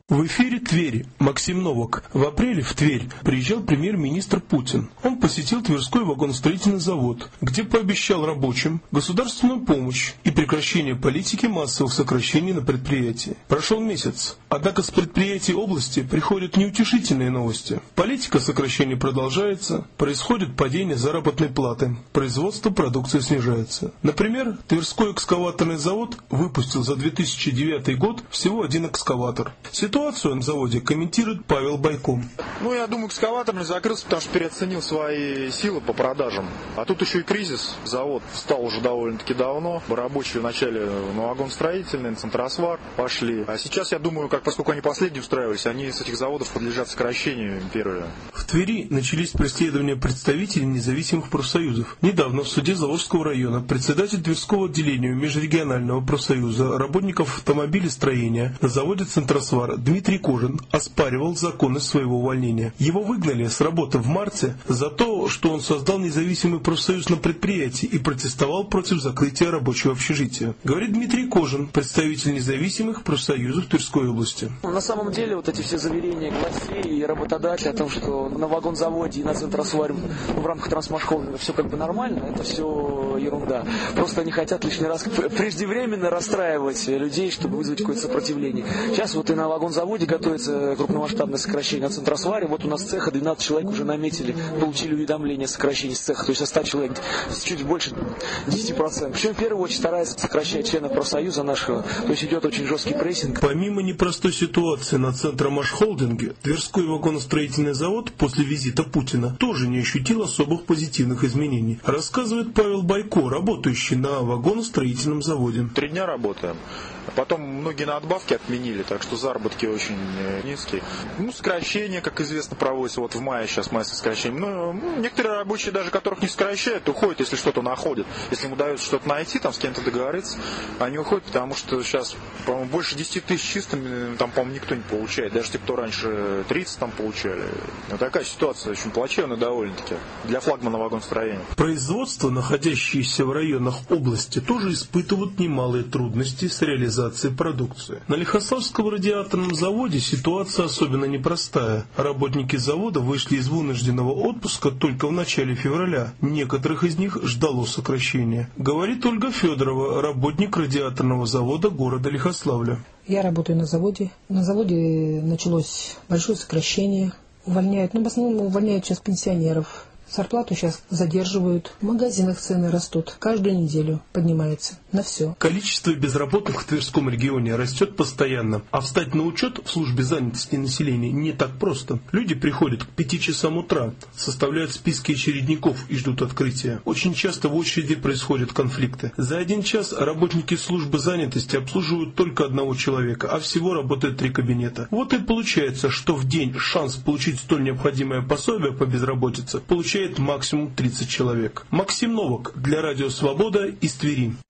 В эфире Твери. Максим Новак. В апреле в Тверь приезжал премьер-министр Путин. Он посетил Тверской вагоностроительный завод, где пообещал рабочим государственную помощь и прекращение политики массовых сокращений на предприятии. Прошел месяц, однако с предприятий области приходят неутешительные новости. Политика сокращений продолжается, происходит падение заработной платы, производство продукции снижается. Например, Тверской экскаваторный завод выпустил за 2009 год всего один экскаватор. Ситуацию на заводе комментирует Павел Байко. Я думаю, экскаваторный закрылся, потому что переоценил свои силы по продажам. А тут еще и кризис. Завод встал уже довольно-таки давно. Рабочие вначале на вагоностроительный, на Центросвар пошли. А сейчас, я думаю, поскольку они последние устраивались, они с этих заводов подлежат сокращению первые. В Твери начались преследования представителей независимых профсоюзов. Недавно в суде Заволжского района председатель Тверского отделения межрегионального профсоюза работников автомобилестроения на заводе Центросвар Дмитрий Кожин оспаривал законность своего увольнения. Его выгнали с работы в марте за то, что он создал независимый профсоюз на предприятии и протестовал против закрытия рабочего общежития. Говорит Дмитрий Кожин, представитель независимых профсоюзов Тверской области. На самом деле эти все заверения властей и работодателей о том, что на вагонзаводе и на Центросваре в рамках Трансмашхолдинга все нормально, это все ерунда. Просто они хотят лишний раз преждевременно расстраивать людей, чтобы вызвать какое-то сопротивление. Сейчас и на вагонзаводе готовится крупномасштабное сокращение, на Центросваре. У нас цеха 12 человек уже наметили, получили уведомление о сокращении с цеха, то есть от 100 человек чуть больше 10%. Причем в первую очередь старается сокращать членов профсоюза нашего, то есть идет очень жесткий прессинг. Помимо непростой ситуации на Центромашхолдинге, Тверской вагоностроительный завод после визита Путина тоже не ощутил особых позитивных изменений. Рассказывает Павел Байко, работающий на вагоностроительном заводе. 3 дня работаем. Потом многие надбавки отменили, так что заработки очень низкие. Сокращение, как известно, проводится. В мае сейчас майское сокращение. Некоторые рабочие, даже которых не сокращают, уходят, если что-то находят. Если им удается что-то найти, с кем-то договориться, они уходят, потому что сейчас, по-моему, больше 10 тысяч чистыми, по-моему, никто не получает. Даже те, кто раньше 30 получали. Такая ситуация очень плачевная довольно-таки для флагмана вагоностроения. Производство, находящееся в районах области, тоже испытывают немалые трудности с реализацией продукции. На Лихославском радиаторном заводе ситуация особенно непростая. Работники завода вышли из вынужденного отпуска только в начале февраля. Некоторых из них ждало сокращения. Говорит Ольга Федорова, работник радиаторного завода города Лихославля. Я работаю на заводе. На заводе началось большое сокращение. Увольняют, в основном увольняют сейчас пенсионеров. Зарплату сейчас задерживают. В магазинах цены растут. Каждую неделю поднимается. На все. Количество безработных в Тверском регионе растет постоянно. А встать на учет в службе занятости населения не так просто. Люди приходят к 5 часам утра, составляют списки очередников и ждут открытия. Очень часто в очереди происходят конфликты. За 1 час работники службы занятости обслуживают только 1 человека, а всего работает 3 кабинета. Вот и получается, что в день шанс получить столь необходимое пособие по безработице получает максимум 30 человек. Максим Новак для Радио Свобода из Твери.